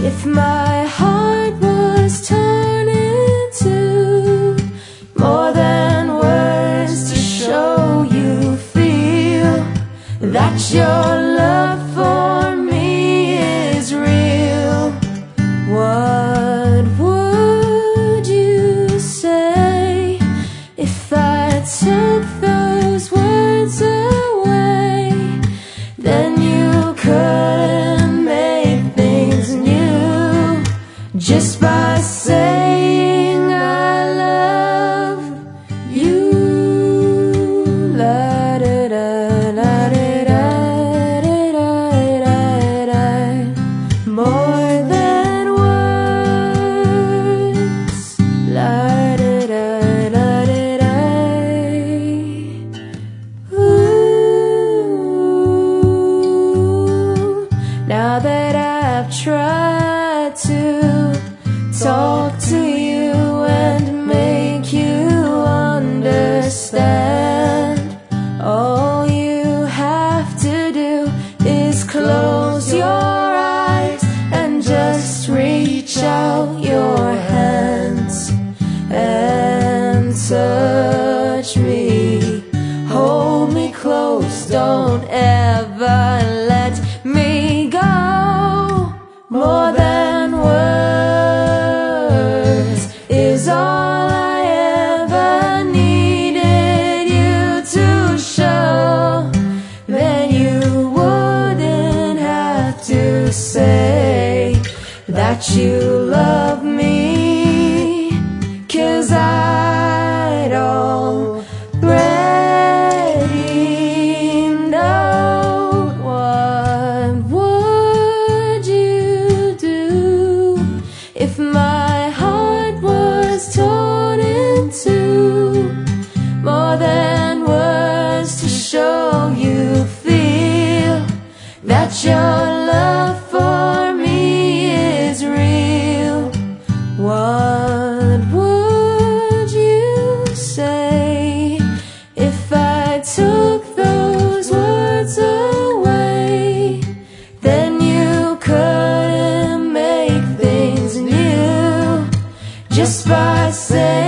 If my heart was torn into more than words to show you feel that your love for me is real, what would you say if I took those words away? Then you couldn't make things new just by saying I love you. La da da la da da da da da. More than words. La da da da da da. Ooh. Now that I've tried to talk to you and make you understand, all you have to do is close your eyes and just reach out your hands and touch me. Hold me close, don't ever let me go. More than words is all I ever needed you to show. Then you wouldn't have to say that you love me, 'cause I'd already know. What would you do if my heart was torn into more than words to show you feel that your love for me is real? What would you say if I took those words away? Then you couldn't make things new just by saying